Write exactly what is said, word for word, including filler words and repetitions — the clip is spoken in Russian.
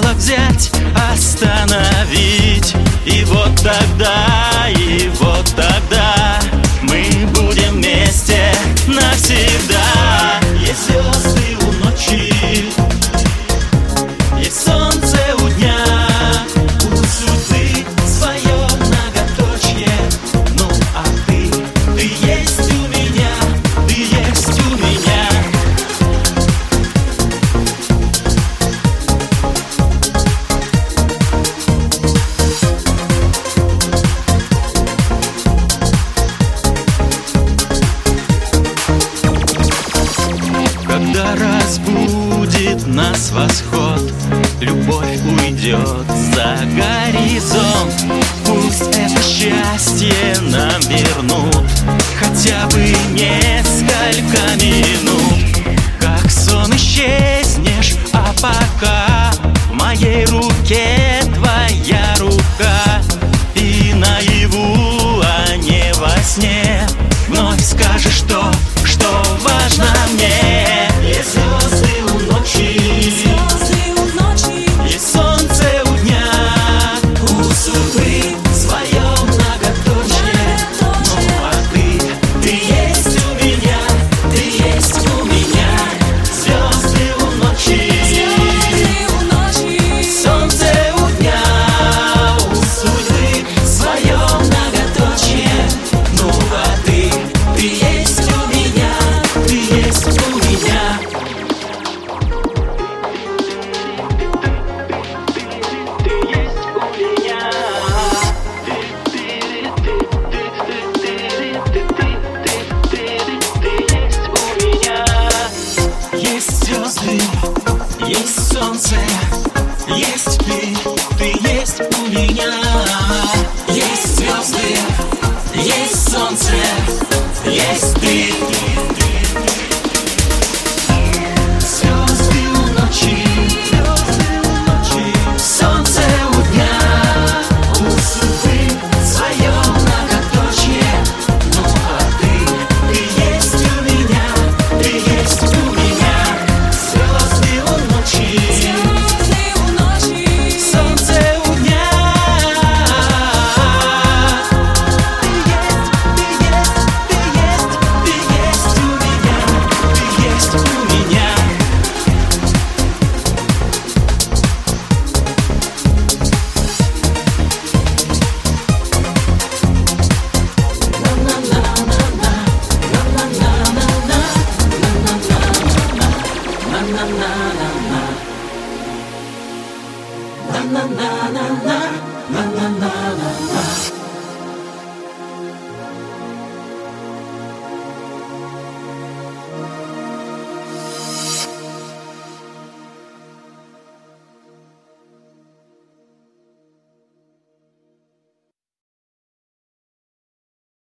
было взять, остановить. И вот тогда, и вот тогда мы будем вместе навсегда. Есть звезды у ночи, есть солнце у дня, у судьбы свое многоточие. Ну а ты, ты есть у меня, ты есть у меня. Когда разбудит нас восход, любовь уйдет за горизонт. Пусть это счастье нам вернут хотя бы несколько минут. Как сон исчезнешь, а пока в моей руке твоя рука. И наяву, а не во сне, вновь скажешь то, что важно мне. Есть звезды у ночи, есть солнце у дня, у судьбы свое многоточие. Ну а ты, ты есть у меня, ты есть у меня. Звезды у ночи, солнце у дня, у судьбы свое многоточие. Ну а ты, ты есть у меня, ты есть у меня. Есть звезды, есть солнце, есть ты, ты есть у меня. Есть звезды, есть солнце, есть ты. Звезды у ночи, солнце у дня, у судьбы свое многоточие. Ну а ты, ты есть у меня, ты есть у меня. Звезды у ночи, солнце у дня. Ты есть, ты есть, ты есть у меня, ты есть у меня. Na na na na na na na na na na.